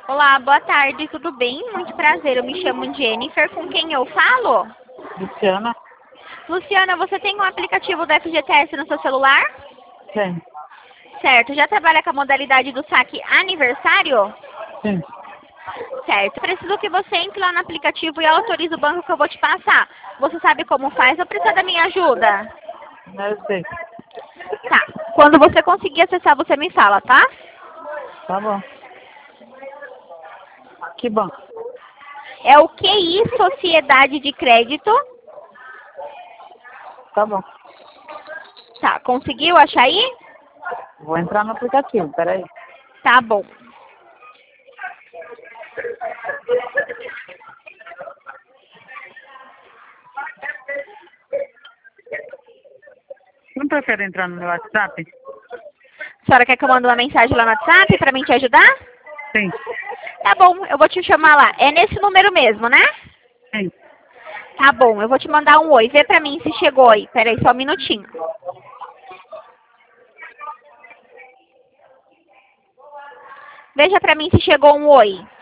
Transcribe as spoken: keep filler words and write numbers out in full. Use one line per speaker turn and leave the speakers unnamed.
Olá, boa tarde, tudo bem? Muito prazer, eu me chamo Jennifer, com quem eu falo?
Luciana?
Luciana, você tem um aplicativo do F G T S no seu celular?
Sim.
Certo, já trabalha com a modalidade do saque aniversário?
Sim.
Certo, preciso que você entre lá no aplicativo e autorize o banco que eu vou te passar. Você sabe como faz ou precisa da minha ajuda?
Eu sei.
Tá, quando você conseguir acessar, você me fala, tá?
Tá bom. Que bom.
É o Q I Sociedade de Crédito.
Tá bom.
Tá, conseguiu achar aí?
Vou entrar no aplicativo, peraí.
Tá bom.
Não prefere entrar no meu WhatsApp?
A senhora quer que eu mande uma mensagem lá no WhatsApp pra mim te ajudar?
Sim.
Tá bom, eu vou te chamar lá. É nesse número mesmo, né?
Sim.
Tá bom, eu vou te mandar um oi. Vê pra mim se chegou aí. Pera aí, só um minutinho. Veja pra mim se chegou um oi.